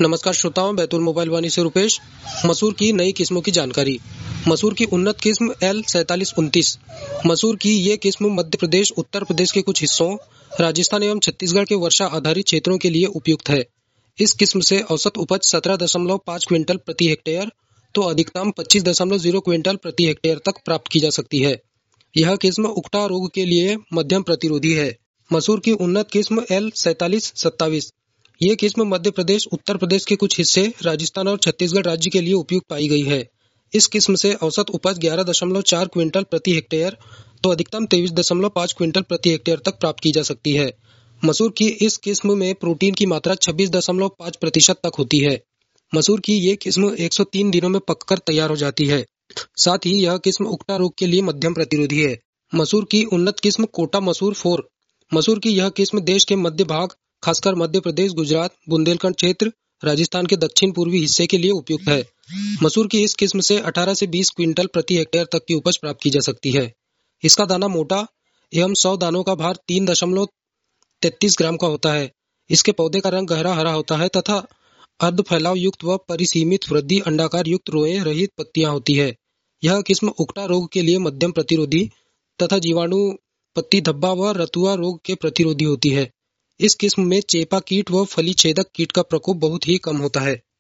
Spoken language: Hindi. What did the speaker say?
नमस्कार श्रोताओं, बैतूल मोबाइल वाणी से रुपेश। मसूर की नई किस्मों की जानकारी। मसूर की उन्नत किस्म L4729। मसूर की ये किस्म मध्य प्रदेश, उत्तर प्रदेश के कुछ हिस्सों, राजस्थान एवं छत्तीसगढ़ के वर्षा आधारित क्षेत्रों के लिए उपयुक्त है। इस किस्म से औसत उपज 17.5 क्विंटल प्रति हेक्टेयर तो अधिकतम 25.0 क्विंटल प्रति हेक्टेयर तक प्राप्त की जा सकती है। यह किस्म उकठा रोग के लिए मध्यम प्रतिरोधी है। मसूर की उन्नत किस्म L4727। ये किस्म मध्य प्रदेश, उत्तर प्रदेश के कुछ हिस्से, राजस्थान और छत्तीसगढ़ राज्य के लिए उपयुक्त पाई गई है। इस किस्म से औसत उपज 11.4 क्विंटल प्रति हेक्टेयर तो अधिकतम 23.5 क्विंटल प्रति हेक्टेयर तक प्राप्त की जा सकती है। मसूर की इस किस्म में प्रोटीन की मात्रा 26.5% तक होती है। मसूर की ये किस्म 103 दिनों में पककर तैयार हो जाती है। साथ ही यह किस्म उकठा रोग के लिए मध्यम प्रतिरोधी है। मसूर की उन्नत किस्म कोटा मसूर 4। मसूर की यह किस्म देश के मध्य भाग, खासकर मध्य प्रदेश, गुजरात, बुंदेलखंड क्षेत्र, राजस्थान के दक्षिण पूर्वी हिस्से के लिए उपयुक्त है। मसूर की इस किस्म से 18 से 20 क्विंटल प्रति हेक्टेयर तक की उपज प्राप्त की जा सकती है। इसका दाना मोटा एवं 100 दानों का भार 3.33 ग्राम का होता है। इसके पौधे का रंग गहरा हरा होता है तथा अर्ध फैलाव युक्त व परिसीमित वृद्धि अंडाकार युक्त रोए रहित पत्तियां होती है। यह किस्म उकठा रोग के लिए मध्यम प्रतिरोधी तथा जीवाणु, पत्ती धब्बा व रतुआ रोग के प्रतिरोधी होती है। इस किस्म में चेपा कीट व फली छेदक कीट का प्रकोप बहुत ही कम होता है।